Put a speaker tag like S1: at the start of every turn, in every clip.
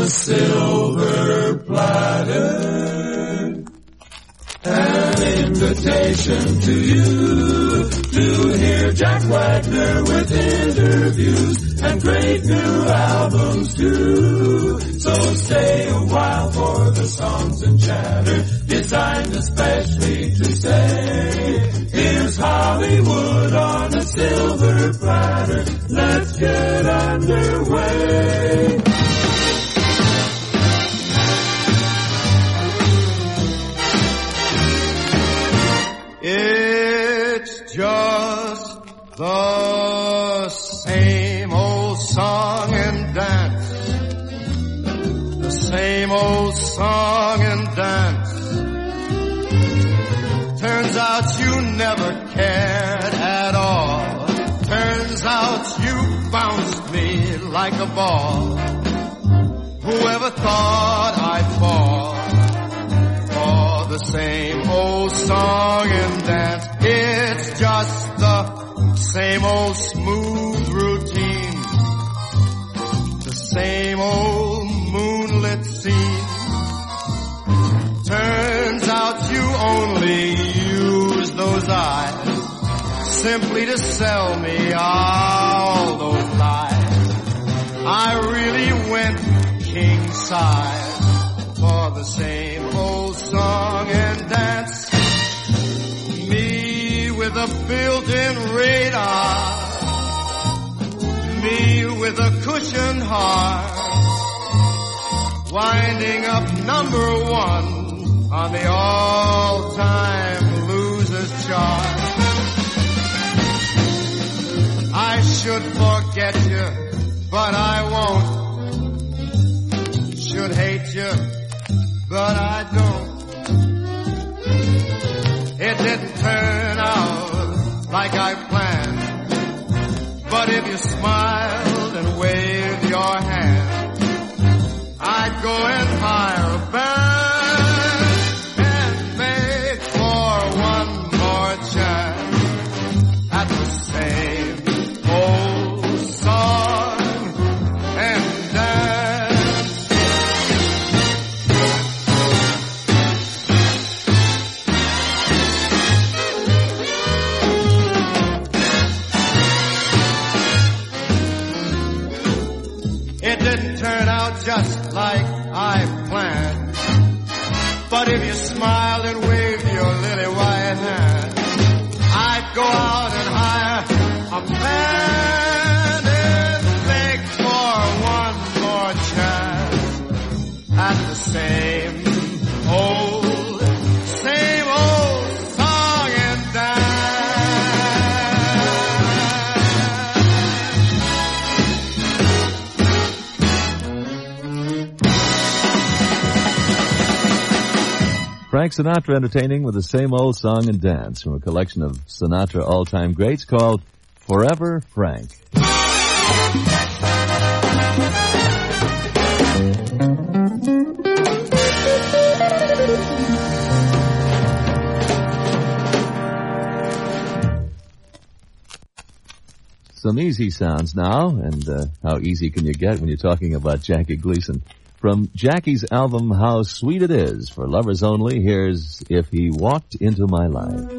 S1: a silver platter. An invitation to you to hear Jack Wagner with interviews and great new albums too. So stay a while for the songs and chatter designed especially to say, here's Hollywood on a silver platter. Let's get underway.
S2: It's just the same old song and dance. The same old song and dance. Turns out you never cared at all. Turns out you bounced me like a ball. Whoever thought I'd fall for the same old song and dance? It's just the same old smooth routine, the same old moonlit scene. Turns out you only use those eyes simply to sell me all those lies. I really went king size for the same old song and dance. Me with a built-in radar, me with a cushioned heart, winding up number one on the all-time losers chart. I should forget you, but I won't. Should hate you, but I don't. It didn't turn out like I planned, but if you smiled and waved your hand, I'd go and hire a band and make for one more chance at the same old song and dance. It didn't turn out just like I planned, but if you smiled and waved your lily white hand, I'd go out and hire a band and beg for one more chance at the same old song and dance.
S3: Frank Sinatra entertaining with the same old song and dance from a collection of Sinatra all-time greats called Forever Frank. Some easy sounds now, and how easy can you get when you're talking about Jackie Gleason? From Jackie's album, How Sweet It Is, for lovers only, here's If He Walked Into My Life.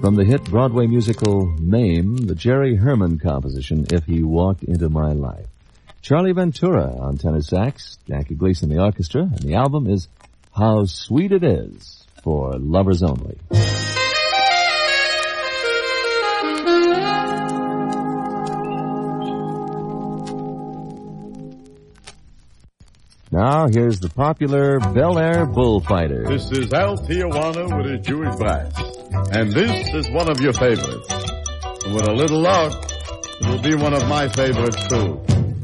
S3: From the hit Broadway musical Mame, the Jerry Herman composition, If He Walked Into My Life. Charlie Ventura on tenor sax, Jackie Gleason the orchestra, and the album is How Sweet It Is for Lovers Only. Now, here's the popular Bel Air Bullfighter.
S4: This is Al Tijuana with his Jewish brass. And this is one of your favorites. And with a little luck, it will be one of my favorites, too.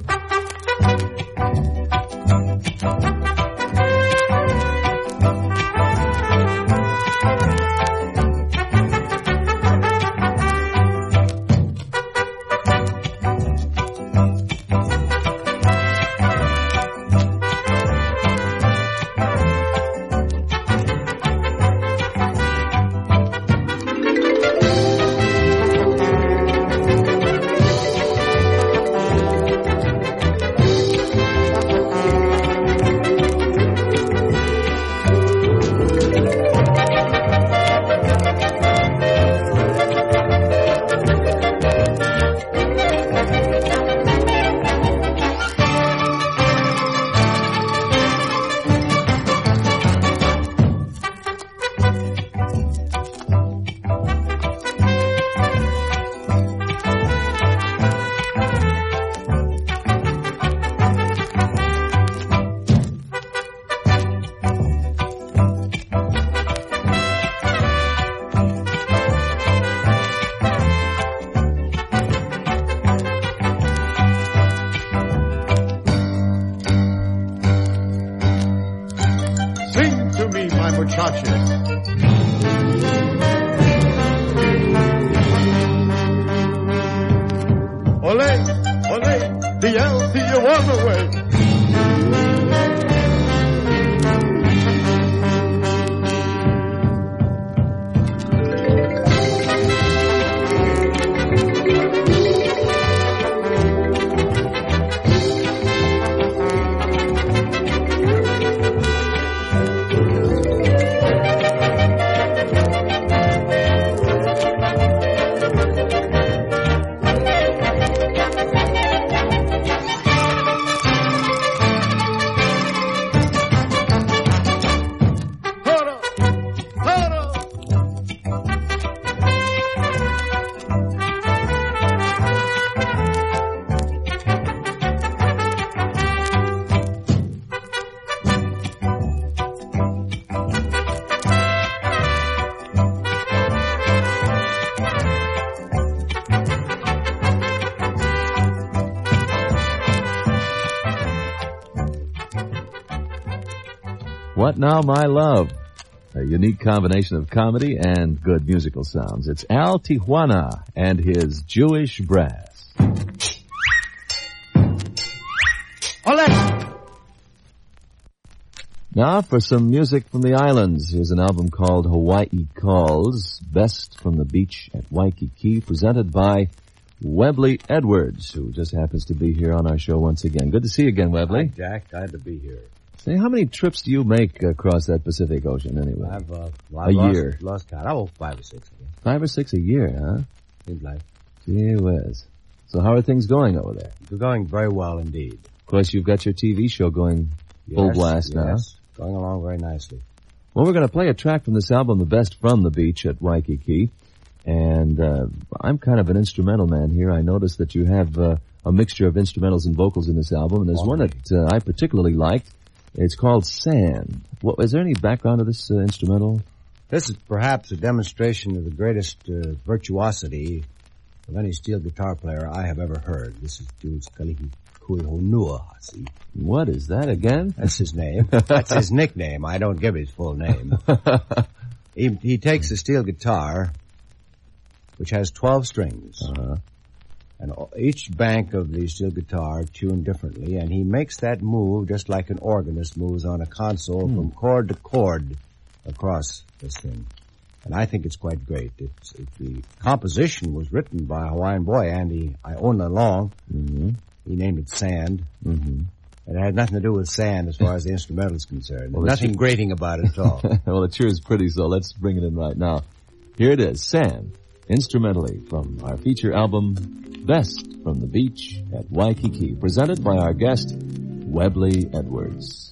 S3: What Now, My Love? A unique combination of comedy and good musical sounds. It's Al Tijuana and his Jewish brass. Now for some music from the islands. Here's an album called Hawaii Calls, Best from the Beach at Waikiki, presented by Webley Edwards, who just happens to be here on our show once again. Good to see you again, Webley.
S5: Hi, Jack. Glad to be here.
S3: Say, how many trips do you make across that Pacific Ocean anyway?
S5: I've
S3: year.
S5: Lost count. Oh, 5 or 6. Again.
S3: 5 or 6 a year, huh?
S5: Seems like.
S3: Gee whiz. So how are things going over there?
S5: They're going very well indeed.
S3: Of course, you've got your TV show going full blast now.
S5: Yes, going along very nicely.
S3: Well, we're going to play a track from this album, The Best from the Beach at Waikiki. And I'm kind of an instrumental man here. I noticed that you have a mixture of instrumentals and vocals in this album. And there's one that I particularly liked. It's called Sand. Is there any background to this instrumental?
S5: This is perhaps a demonstration of the greatest virtuosity of any steel guitar player I have ever heard. This is Jules Kalihi Kuihonuahasi.
S3: What is that again?
S5: That's his name. That's his nickname. I don't give his full name. He takes a steel guitar, which has 12 strings.
S3: Uh-huh.
S5: And each bank of the steel guitar tuned differently, and he makes that move just like an organist moves on a console from chord to chord across this thing. And I think it's quite great. The composition was written by a Hawaiian boy, Andy Iona Long.
S3: Mm-hmm.
S5: He named it Sand.
S3: Mm-hmm.
S5: And it had nothing to do with sand as far as the instrumental is concerned. Well, nothing grating about it at all.
S3: Well, it sure is pretty, so let's bring it in right now. Here it is, Sand, instrumentally from our feature album, Best from the Beach at Waikiki, presented by our guest, Webley Edwards.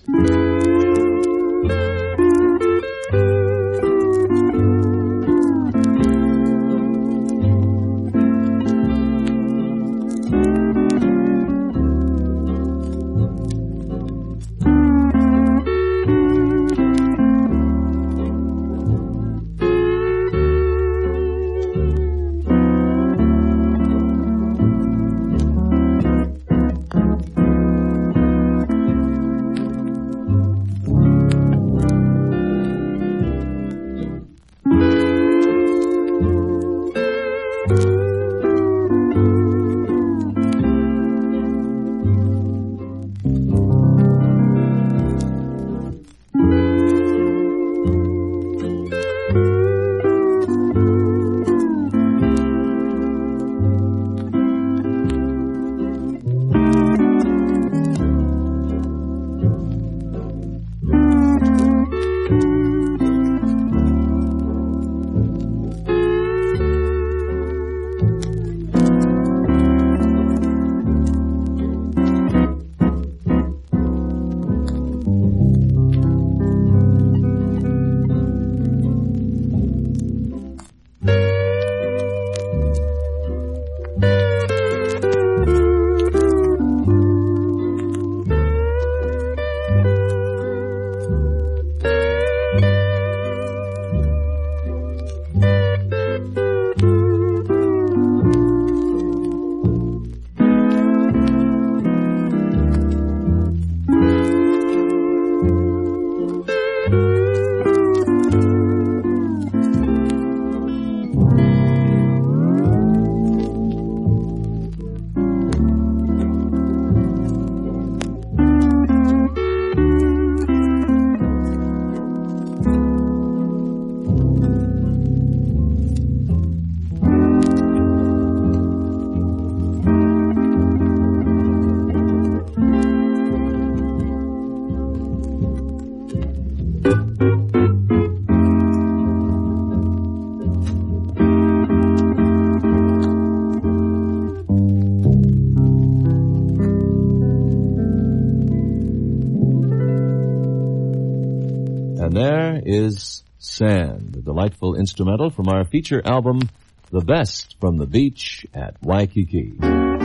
S3: And there is Sand, a delightful instrumental from our feature album, The Best from the Beach at Waikiki.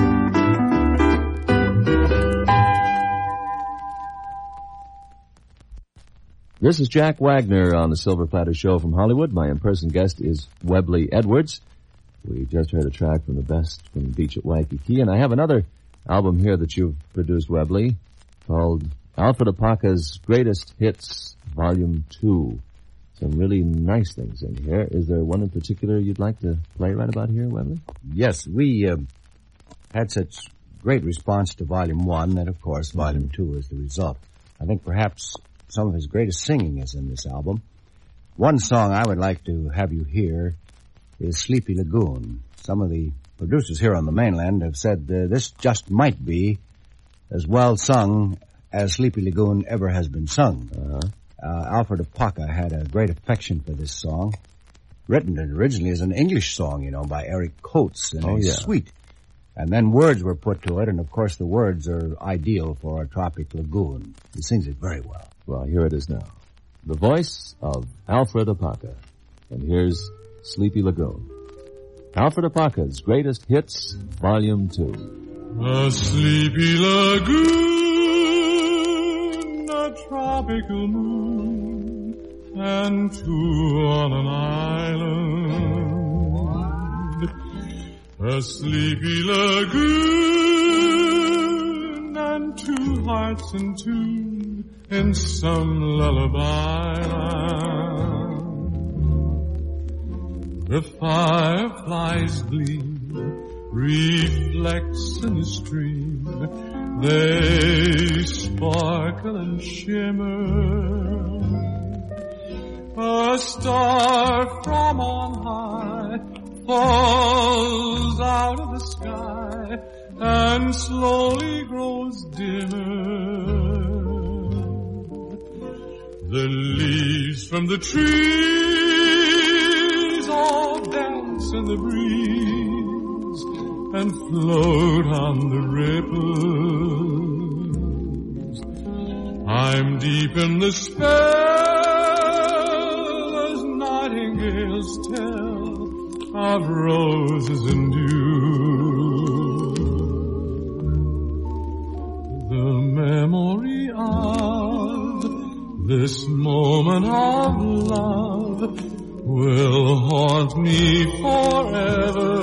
S3: This is Jack Wagner on the Silver Platter Show from Hollywood. My in-person guest is Webley Edwards. We just heard a track from The Best from the Beach at Waikiki, and I have another album here that you've produced, Webley, called Alfred Apaka's Greatest Hits, Volume 2. Some really nice things in here. Is there one in particular you'd like to play right about here, Webley?
S5: Yes, we had such great response to Volume 1 that, of course, Volume 2 is the result. I think perhaps some of his greatest singing is in this album. One song I would like to have you hear is Sleepy Lagoon. Some of the producers here on the mainland have said this just might be as well sung as Sleepy Lagoon ever has been sung. Alfred Apaka had a great affection for this song, written originally as an English song, by Eric Coates, and it's sweet. And then words were put to it, and of course the words are ideal for a tropic lagoon. He sings it very well.
S3: Well, here it is now. The voice of Alfred Apaka. And here's Sleepy Lagoon. Alfred Apaka's Greatest Hits, Volume 2.
S1: A sleepy lagoon, a tropical moon, and two on an island. A sleepy lagoon, and two hearts in tune in some lullaby land. The fireflies gleam, reflects in the stream. They sparkle and shimmer. A star from on high falls out of the sky and slowly grows dimmer. The leaves from the trees all in the breeze and float on the ripples. I'm deep in the spell as nightingales tell of roses and dew. The memory of this moment of love will haunt me forever.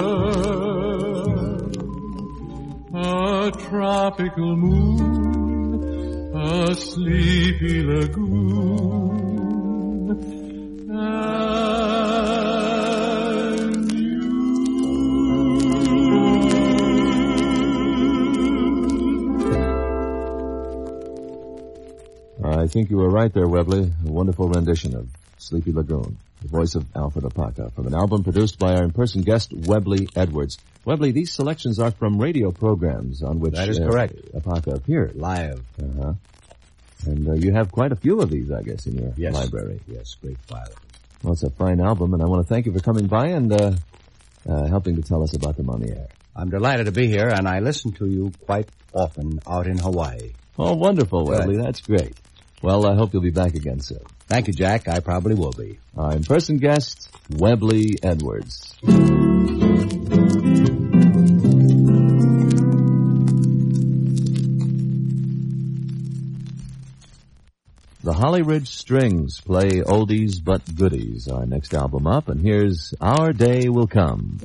S1: A tropical moon, a sleepy lagoon, and you.
S3: I think you were right there, Webley. A wonderful rendition of Sleepy Lagoon, the voice of Alfred Apaka, from an album produced by our in-person guest, Webley Edwards. Webley, these selections are from radio programs on which
S5: that is correct.
S3: Apaka appeared.
S5: Live.
S3: Uh-huh. And you have quite a few of these, I guess, in your library.
S5: Yes, great file.
S3: Well, it's a fine album, and I want to thank you for coming by and helping to tell us about them on the air.
S5: I'm delighted to be here, and I listen to you quite often out in Hawaii.
S3: Oh, wonderful, Webley. That's great. Well, I hope you'll be back again soon.
S5: Thank you, Jack. I probably will be.
S3: Our in-person guest, Webley Edwards. The Holly Ridge Strings play oldies but goodies. Our next album up, and here's Our Day Will Come.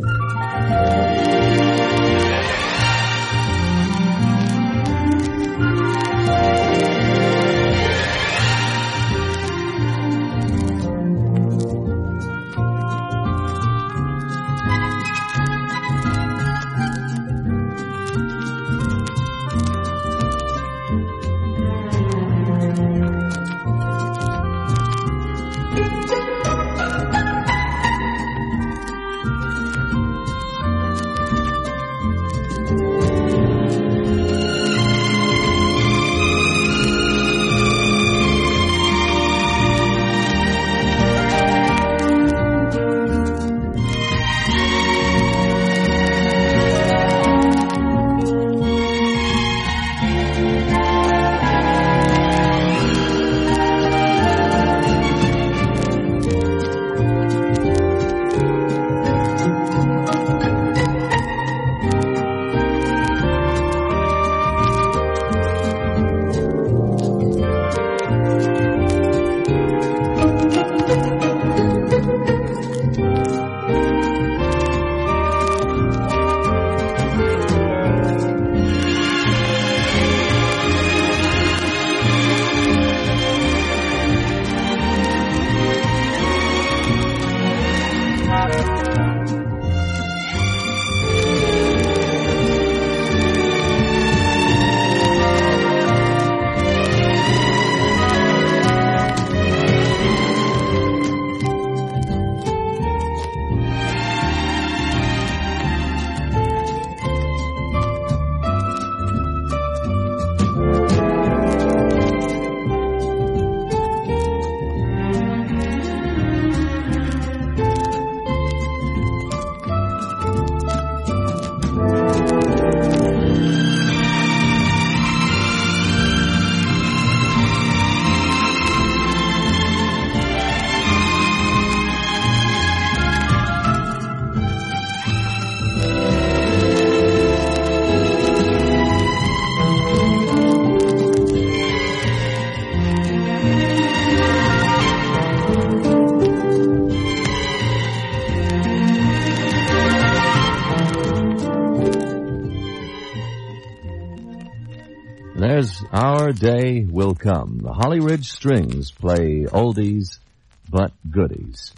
S3: There's Our Day Will Come. The Holly Ridge Strings play oldies but goodies.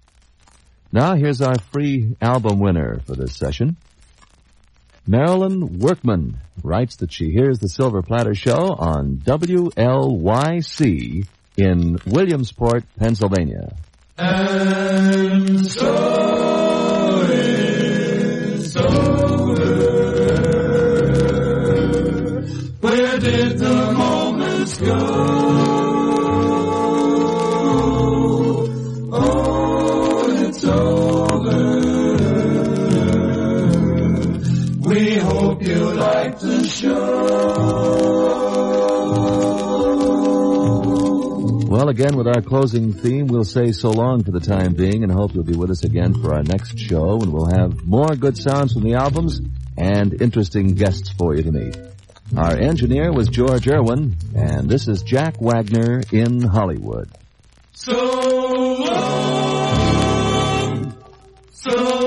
S3: Now here's our free album winner for this session. Marilyn Workman writes that she hears the Silver Platter Show on WLYC in Williamsport, Pennsylvania.
S1: And so it's over. Where did the moments go? Oh, it's over. Hope you like the show.
S3: Well, again, with our closing theme, we'll say so long for the time being and hope you'll be with us again for our next show, and we'll have more good sounds from the albums and interesting guests for you to meet. Our engineer was George Irwin, and this is Jack Wagner in Hollywood.
S1: So long, so